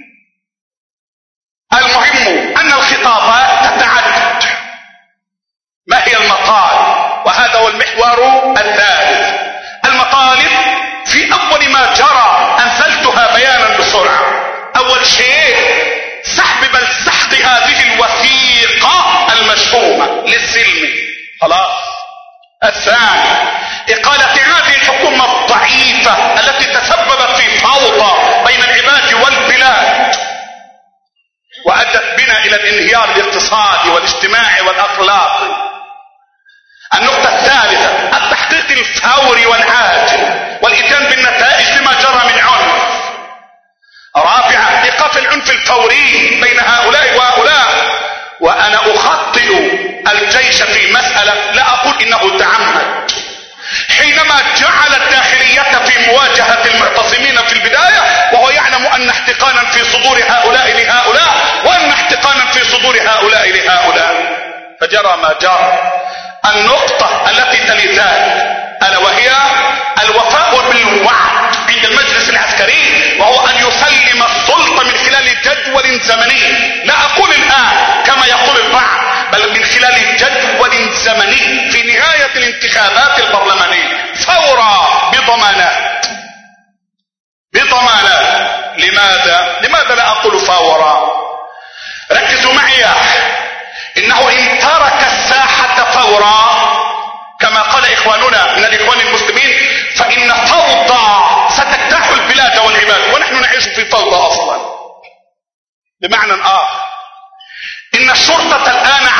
المهم أن الخطابات تتعدد. ما هي المطالب؟ وهذا هو المحور الثالث. المطالب في أول ما جرى أنزلتها بيانا بسرعة. أول شيء سحب بل سحق هذه الوثيقة المشؤومة للسلم، خلاص. الثاني إقالة هذه الحكومة الضعيفة التي تسببت في فوضى بين العباد والبلاد وأدت بنا إلى الانهيار الاقتصادي والاجتماعي والأخلاقي. النقطة الثالثة التحقيق الفوري والعاجل والإتيان بالنتائج لما جرى من عنف. رابعا إيقاف العنف الفوري بين هؤلاء وهؤلاء. وأنا أخطئ الجيش في مسألة، لا أقول إنه تعمد، حينما جعل الداخلية في مواجهة المعتصمين في البداية وهو يعلم أن احتقانا في صدور هؤلاء لهؤلاء وأن احتقانا في صدور هؤلاء لهؤلاء، فجرى ما جرى. النقطة التي تلي ذلك ألا وهي الوفاء بالوعد عند المجلس العسكري، وهو أن يسلم السلطة من خلال جدول زمني. لا أقول الآن كما يقول البعض، بل من خلال جدول زمني في نهاية الانتخابات البرلمانية، فورا بضمانات بضمانات. لماذا؟ لماذا لا أقول فورا؟ ركزوا معي، إنه إن ترك الساحة فورا كما قال إخواننا من الإخوان المسلمين فإن فوضى ستجتاح البلاد والعباد، ونحن نعيش في فوضى أصلا. بمعنى آخر، إن الشرطة الآن عاجزة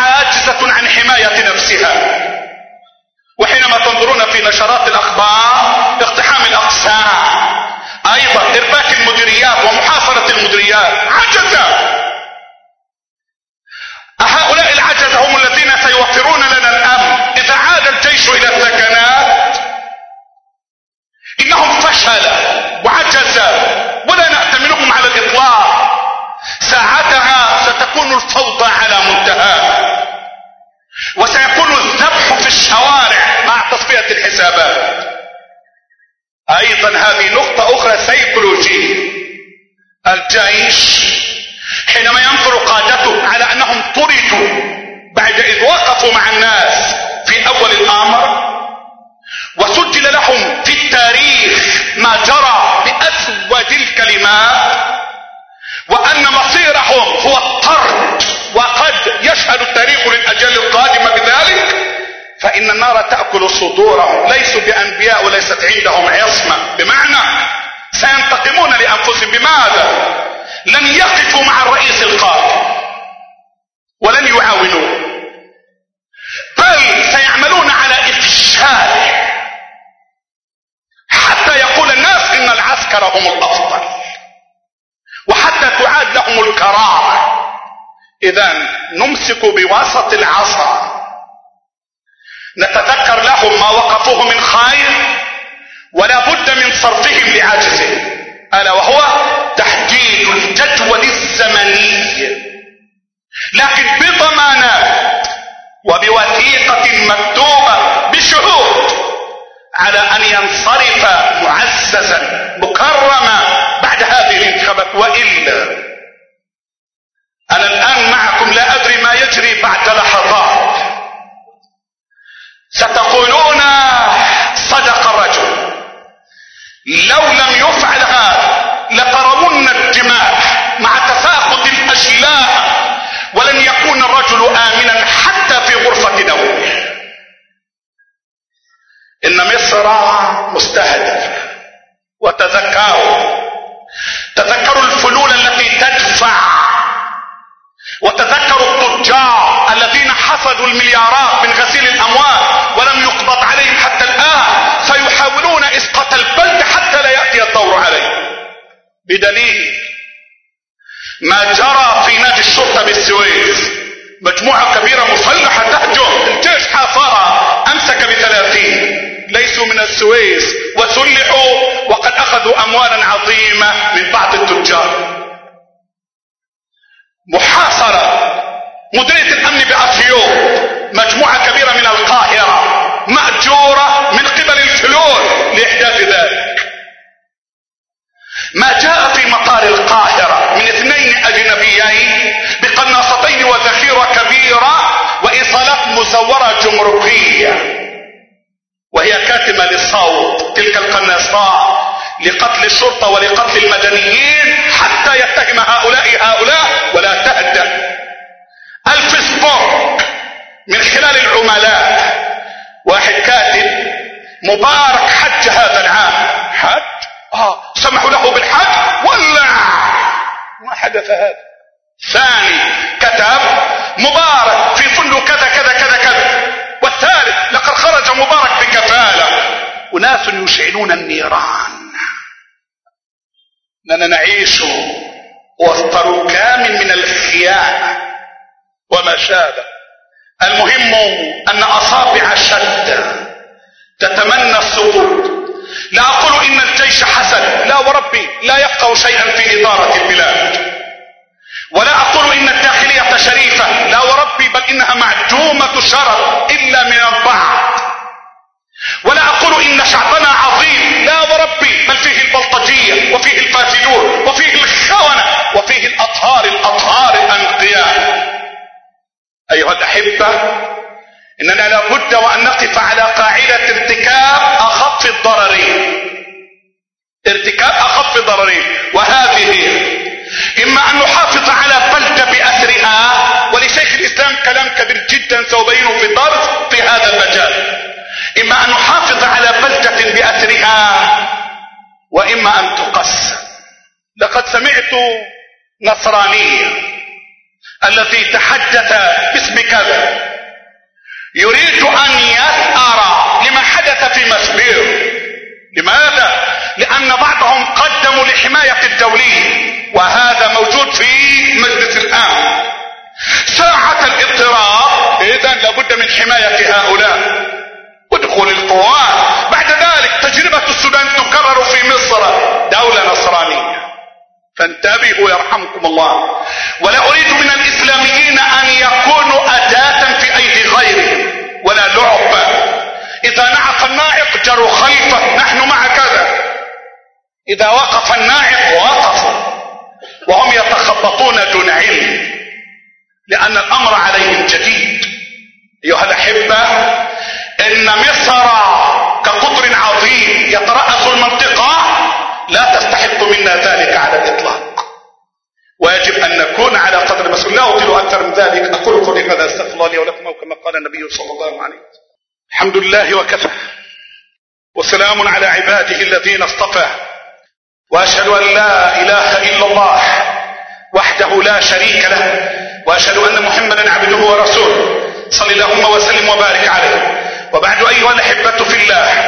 عاجزة عن حماية نفسها. وحينما تنظرون في نشرات الأخبار اقتحام الأقسام، أيضا إرباك المديريات ومحاصرة المديريات، عجزة. هؤلاء العجزة هم الذين سيوفرون لنا الأمن إذا عاد الجيش إلى السكنات. إنهم فشل وعجز ولا نأتمنهم على الإطلاق. ساعتها ستكون الفوضى على منتهاها، وسيكون الذبح في الشوارع مع تصفية الحسابات. أيضا هذه نقطة أخرى سيكولوجية. الجيش حينما ينظر قادته على أنهم طردوا بعد إذ وقفوا مع الناس في أول الأمر، وسجل لهم في التاريخ ما جرى بأسود الكلمات، وأن مصيرهم هو الطرد، وقد يشهد التاريخ للأجيال القادمة بذلك، فإن النار تأكل صدورهم. ليسوا بأنبياء وليست عندهم عصمة، بمعنى سينتقمون لأنفسهم. بماذا؟ لن يقفوا مع الرئيس القادم ولن يعاونوه، بل سيعملون على إفشاله حتى يقول الناس إن العسكر هم الأفضل، وحتى تعاد لهم الكرامة. إذن نمسك بوسط العصا، نتذكر لهم ما وقفوه من خير، ولا بد من صرفهم لعجزهم، ألا وهو تحديد الجدول الزمني، لكن بضمانات وبوثيقة مكتوبة بشهود على أن ينصرف معززا مكرما بعد هذه الانتخابات. وإلا أنا الآن معكم لا أدري ما يجري بعد لحظات. ستقولون صدق الرجل، لو لم يفعل هذا لترون الدماء مع تفاقد الأجلاء، ولن يكون الرجل آمنا حتى في غرفة نومه. إن مصر مستهدفة. وتذكروا تذكروا الفلول التي تدفع، وتذكروا التجار الذين حصدوا المليارات من غسيل الأموال ولم يقبض عليهم حتى الآن، سيحاولون إسقاط البلد حتى لا يأتي الدور عليه. بدليل ما جرى في نادي الشرطة بالسويس، مجموعة كبيرة مسلحة تهجم، الجيش حاصرها، أمسك بثلاثين ليسوا من السويس وسلحوا، وقد أخذوا أموالا عظيمة من بعض التجار. محاصرة مديرية الأمن بأسيوط، مجموعة كبيرة من القاهرة مأجورة من قبل الفلول لإحداث ذلك. ما جاء في مطار القاهرة من اثنين أجنبيين بقناصتين وذخيرة كبيرة وإيصالات مزورة جمركية، وهي كاتمة للصوت تلك القناصات لقتل الشرطة ولقتل المدنيين حتى يتهم هؤلاء هؤلاء ولا تهدأ. الفيسبوك من خلال العملاء، واحد كاتب مبارك حج هذا العام، حج آه سمحوا له بالحج ولا ما حدث هذا. ثاني كتب مبارك في فندق كذا كذا كذا كذا، والثالث لقد خرج مبارك بكفالة. وناس يشعلون النيران. أننا نعيش وسط ركام من الخيانة وما شابه. المهم أن أصابع شتى تتمنى السقوط. لا أقول إن الجيش حسن، لا وربي لا يفقه شيئا في إدارة البلاد، ولا أقول إن الداخلية شريفة، لا وربي بل إنها معدومة شرف إلا من البعض، ولا أقول إن شعبنا عظيم، لا وربي بل فيه البلطجية وفيه الفاسدون وفيه الخونة وفيه الأطهار الأطهار الأنقياء. أيها الأحبة، إننا لابد وأن نقف على قاعدة ارتكاب أخف الضررين، ارتكاب أخف الضررين، وهذه إما أن نحافظ على بلدة بأسرها، ولشيخ الإسلام كلام كبير جدا سأبينه في الدرس في هذا المجال. إما أن نحافظ على بلدة بأسرها، وإما أن تقسم. لقد سمعت نصرانيا الذي تحدث باسم كذا يريد ان يثأر لما حدث في مسبير. لماذا؟ لان بعضهم قدموا لحماية الدولية، وهذا موجود في مجلس الامن. ساعة الاضطراب اذا لابد من حماية هؤلاء ودخول القوات. بعد ذلك تجربة السودان تكرر في مصر، دولة نصرانية. فانتبهوا يرحمكم الله. ولا اريد من الاسلاميين ان يكونوا اداة في ايدي غيرهم ولا لعبة. اذا نعق الناعق جروا خلفه، نحن مع كذا. اذا وقف الناعق وقفوا، وهم يتخبطون دون علم، لان الامر عليهم جديد. ايها الاحبة، ان مصر كقطر عظيم يترأس المنطقة لا تستحق منا ذلك على الاطلاق، ويجب ان نكون على قدر المسؤولية. لا اطيل اكثر من ذلك، اقول قولي هذا، استغفر الله لي ولكم، وكما قال النبي صلى الله عليه وسلم: الحمد لله وكفى، وسلام على عباده الذين اصطفى، واشهد ان لا اله الا الله وحده لا شريك له، واشهد ان محمدا عبده ورسوله، صل اللهم وسلم وبارك عليه. وبعد ايها الاحبة في الله،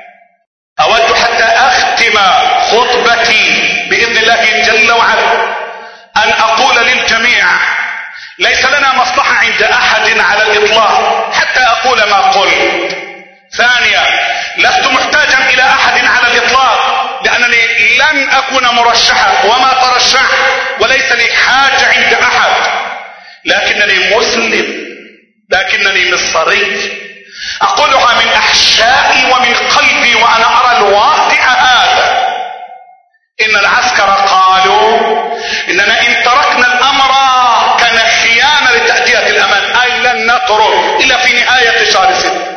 اود حتى اختم خطبتي باذن الله جل وعلا ان اقول للجميع: ليس لنا مصلحة عند احد على الاطلاق حتى اقول ما قلت. ثانيا، لست محتاجا الى احد على الاطلاق، لانني لن اكون مرشحا وما ترشحت، وليس لي حاجة عند احد، لكنني مسلم، لكنني مصري، اقولها من احشائي ومن قلبي، وانا ارى الواقع هذا. ان العسكر قالوا اننا ان تركنا الامر كان خيانة لتأدية الامان، اي لن نترك الا في نهاية شهر ستة.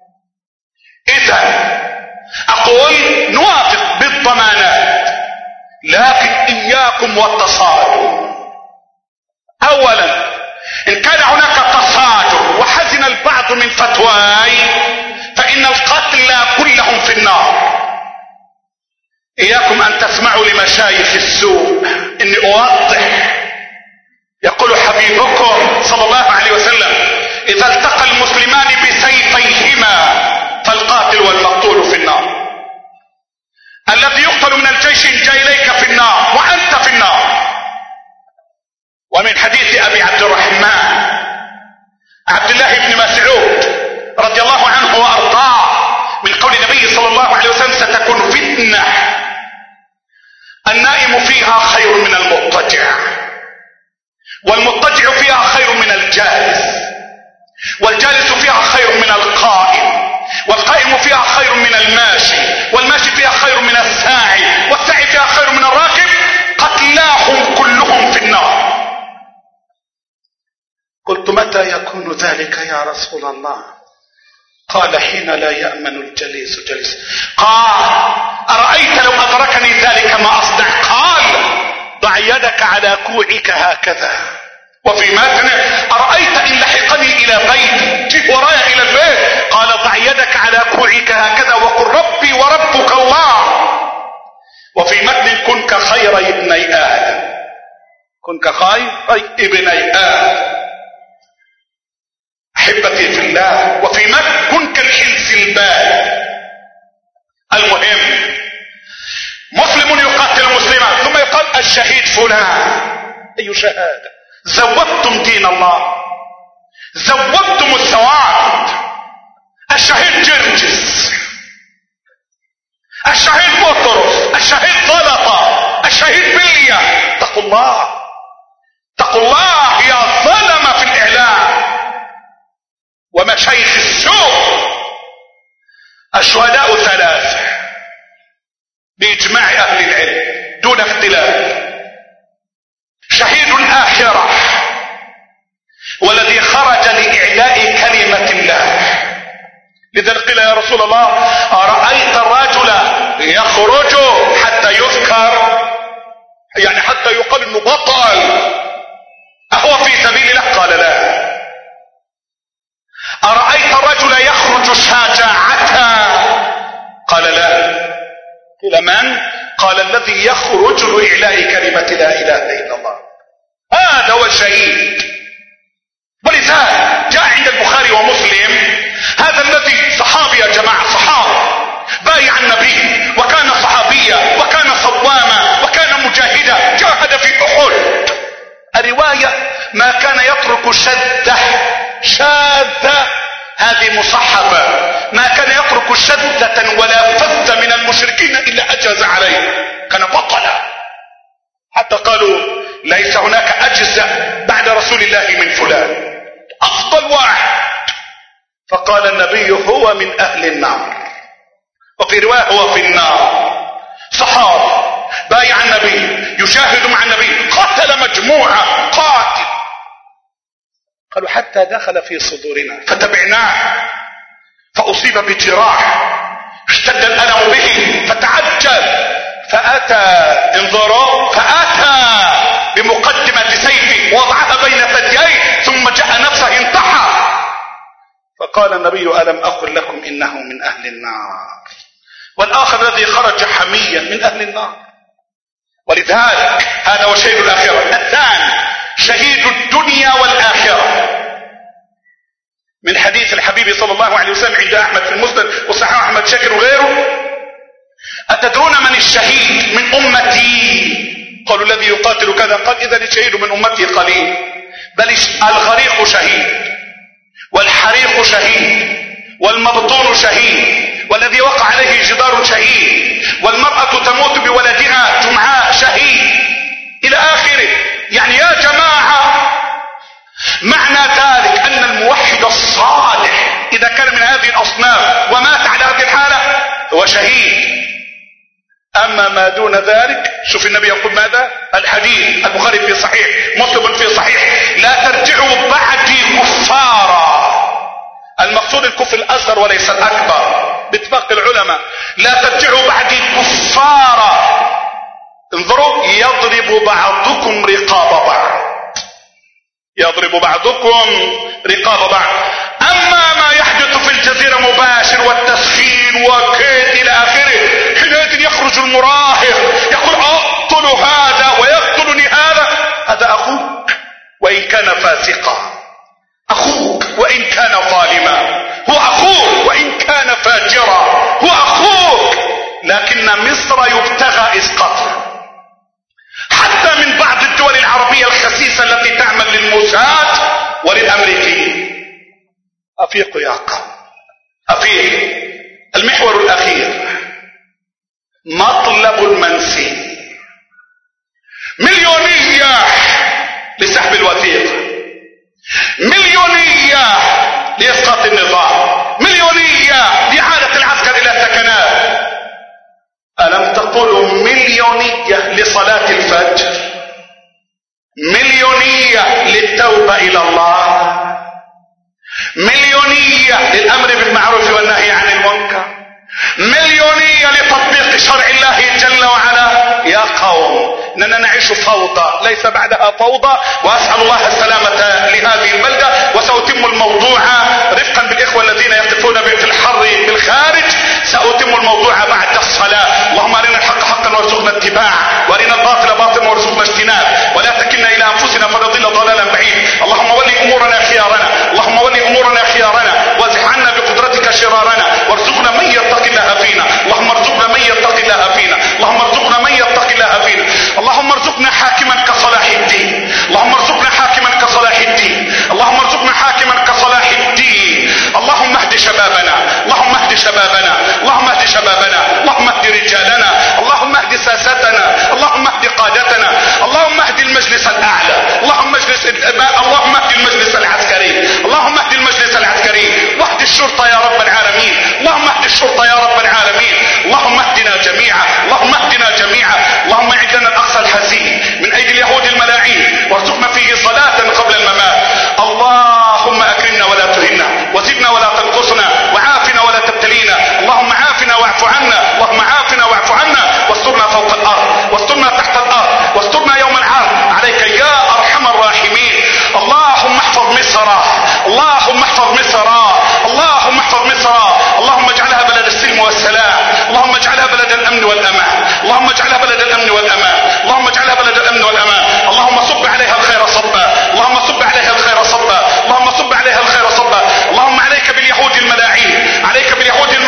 اذا اقول نوافق بالضمانات، لكن اياكم والتصادم. اولا، ان كان هناك تصادم وحزن البعض من فتواي فان القتلى كلهم في النار. اياكم ان تسمعوا لمشايخ السوء. اني اوضح، يقول حبيبكم صلى الله عليه وسلم: اذا التقى المسلمان بسيفيهما فالقاتل والمقتول في النار. الذي يقتل من الجيش جاء اليك في النار وانت في النار. ومن حديث ابي عبد الرحمن عبد الله بن مسعود رضي الله عنه وارضاه من قول النبي صلى الله عليه وسلم: ستكون فتنة النائم فيها خير من المضطجع، والمضطجع فيها خير من الجالس، والجالس فيها خير من القائم، والقائم فيها خير من الماشي، والماشي فيها خير من الساعي، والساعي فيها خير من الراكب. قتلاهم كلهم في النار. قلت: متى يكون ذلك يا رسول الله؟ قال: حين لا يأمن الجليس جليس. قال: أرأيت لو أدركني ذلك ما أصنع؟ قال: ضع يدك على كوعك هكذا. وفي متن: أرأيت إن لحقني إلى بيتي، جه ورايا إلى البيت. قال: ضع يدك على كوعك هكذا وقل: ربي وربك الله. وفي متن: كن كخير ابني آدم، كن كخير ابني آدم. احبتي في الله، وفي متن: كن كالحلس البال. المهم، مسلم يقاتل مسلما ثم يقال: الشهيد فلان. اي شهادة؟ زودتم دين الله، زودتم الثواب. الشهيد جرجس، الشهيد بطرس، الشهيد ظلطة، الشهيد بلية. اتقوا الله، اتقوا الله يا ظلمة في الاعلام ومشايخ السوء. الشهداء ثلاثة بإجماع أهل العلم دون اختلاف: شهيد الآخرة، والذي خرج لإعلاء كلمة الله. لذلك قيل: يا رسول الله، أرأيت الرجل يخرج حتى يذكر، يعني حتى يقال انه بطل، أهو في سبيل الله؟ قال: لا. أرأيت الرجل يخرج شجاعة؟ قال: لا. قيل: من؟ قال: الذي يخرج لإعلاء كلمة لا إله إلا الله، هذا هو الشهيد. ولذلك جاء عند البخاري ومسلم يا جماعة صحابي بايع النبي وكان صحابيا وكان صواما وكان مجاهدا، جاهد في أحد. الرواية ما كان يترك شدة شاذة، هذه مصحفة، ما كان يترك شدة ولا فذة من المشركين إلا أجاز عليه، كان بطلا. حتى قالوا ليس هناك أجزاء بعد رسول الله من فلان، أفضل واحد. فقال النبي هو من أهل النار، وفي رواية هو في النار. صحابي بايع النبي، يشاهد مع النبي، قتل مجموعة، قاتل. قالوا حتى دخل في صدورنا فتبعناه فأصيب بجراح اشتد الألم به فتعجل فأتى انظروا فأتى بمقدمة سيفه وضعها بين ثدييه ثم جاء نفسه انتحر. فقال النبي ألم أقل لكم إنه من أهل النار؟ والآخر الذي خرج حميا من أهل النار. ولذلك هذا هو شهيد الآخرة. الثاني شهيد الدنيا والآخرة، من حديث الحبيب صلى الله عليه وسلم عند أحمد في المسند وصححه أحمد شاكر وغيره: أتدرون من الشهيد من أمتي؟ قالوا الذي يقاتل كذا. قال إذا الشهيد من أمتي قليل، بل الغريق شهيد والحريق شهيد والمبطون شهيد والذي وقع عليه جدار شهيد والمرأة تموت بولدها جمعاء شهيد إلى آخره. يعني يا جماعة معنى ذلك أن الموحد الصالح إذا كان من هذه الأصناف ومات على هذه الحالة هو شهيد. أما ما دون ذلك، شوف النبي يقول ماذا؟ الحديث البخاري في صحيح، مسلم في صحيح: لا ترجعوا بعدي كفارا. المقصود الكفر الأصغر وليس الأكبر باتفاق العلماء. لا ترجعوا بعدي كفارا. انظروا: يضرب بعضكم رقاب بعض، يضرب بعضكم رقاب بعض. أما ما يحدث في الجزيرة مباشر والتسخين وكيد إلى آخره، حينئذ يخرج المراهق يقول أقتل هذا ويقتلني هذا. هذا أخوك وإن كان فاسقا، أخوك وإن كان ظالما، هو أخوك وإن كان فاجرا، هو أخوك. لكن مصر يبتغى إسقاطها حتى من بعض الدول العربية الخسيسة التي تعمل للموساد وللأمريكيين. أفيقوا يا قوم، أفيق. المحور الأخير مطلب المنسي، مليونية لسحب الوثيقة، مليونية لإسقاط النظام، مليونية لإعادة العسكر إلى السكنات. ألم تقولوا مليونية لصلاة الفجر، مليونية للتوبة إلى الله، مليونية للأمر بالمعروف والنهي عن المنكر، مليونية لتطبيق شرع الله جل وعلا. يا قوم إننا نعيش فوضى ليس بعدها فوضى، وأسأل الله السلامة لهذه البلدة. وسأتم الموضوع رفقا بالإخوة الذين يقفون في الحر بالخارج، سأتم الموضوع بعد الصلاة. اللهم أرنا الحق حقا وارزقنا اتباعه، وأرنا الباطل باطلا وارزقنا اجتنابه، ولا تكلنا إلى أنفسنا فنضل ضلالا بعيد. اللهم ولي أمورنا خيارنا، اللهم ولي أمورنا خيارنا، وازح عنا بقدرتك شرارنا، وارزقنا من يتقي الله فينا. اللهم ارزقنا من يتقي الله فينا، اللهم ارزقنا من يتقي الله فينا. اللهم ارزقنا حاكما كصلاح الدين، اللهم ارزقنا حاكما كصلاح الدين، اللهم ارزقنا حاكما كصلاح الدين. اللهم اهد شبابنا، اللهم اهد شبابنا، اللهم اهد شبابنا، اللهم اهد رجالنا، اللهم اهد ساستنا، اللهم اهد قادتنا، اللهم اهد المجلس الاعلى، اللهم اجلس اللهم اهد المجلس العسكري، اللهم اهد المجلس العسكري، واهد الشرطة يا رب العالمين، اللهم اهد الشرطة يا رب العالمين. اللهم اهدنا جميعا، اللهم اهدنا جميعا. اللهم اعدنا الاقصى الحزين من ايدي اليهود الملاعين، وارزقنا فيه صلاة قبل الممات. اللهم اكرمنا ولا تهنا، وزدنا ولا تنقصنا، وعافنا ولا تبتلينا. اللهم عافنا واعف عنا، اللهم عافنا واعف عنا، واسترنا فوق الارض، واسترنا تحت الارض، واسترنا يوم العرض عليك يا ارحم الراحمين. اللهم احفظ مصر، اللهم احفظ مصر، اللهم احفظ مصر. اللهم اجعلها بلد السلم والسلام، اللهم اجعلها بلد الامن والامان، اللهم اجعلها بلد الامن والامان، اللهم اجعلها بلد الامن والامان. اللهم صب عليها الخير صبا، اللهم صب عليها الخير صبا، اللهم صب عليها الخير صبا. اللهم عليك باليهود الملاعين، عليك باليهود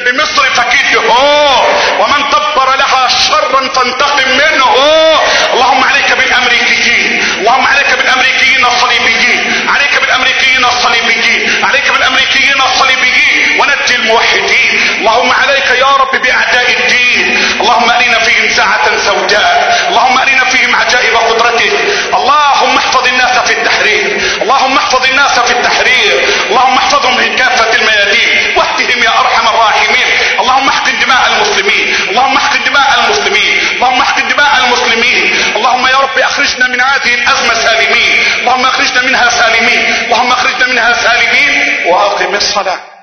بمصر فكيده، ومن دبر لها شرا فانتقم منه. اللهم عليك بالامريكيين، اللهم عليك بالامريكيين الصليبيين، عليك بالامريكيين الصليبيين، عليك بالامريكيين الصليبيين، ونجي الموحدين. اللهم عليك يا رب باعداء الدين. اللهم ارنا فيهم ساعة سوداء، اللهم ارنا فيهم عجائب قدرتك. اللهم احفظ الناس في التحرير، اللهم احفظ الناس في التحرير، اللهم احفظهم من كافة الميادين واهدهم يا ارحم الراحمين. اللهم احقن دماء المسلمين، اللهم احقن دماء المسلمين، اللهم احقن دماء المسلمين. اللهم يا رب اخرجنا من هذه الازمة سالمين، اللهم اخرجنا منها سالمين، اللهم اخرجنا منها سالمين. واقم الصلاة.